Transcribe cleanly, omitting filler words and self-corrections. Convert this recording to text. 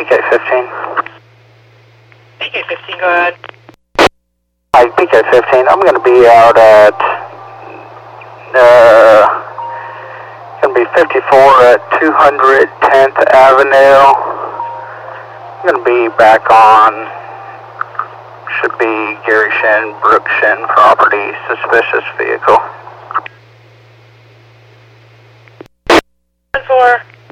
PK-15. PK-15, go ahead. Hi, PK-15. I'm going to be out at, going to be 54 at 210th Avenue. I'm going to be back on, should be Gary Shin, Brooke Shin property, suspicious vehicle. 4.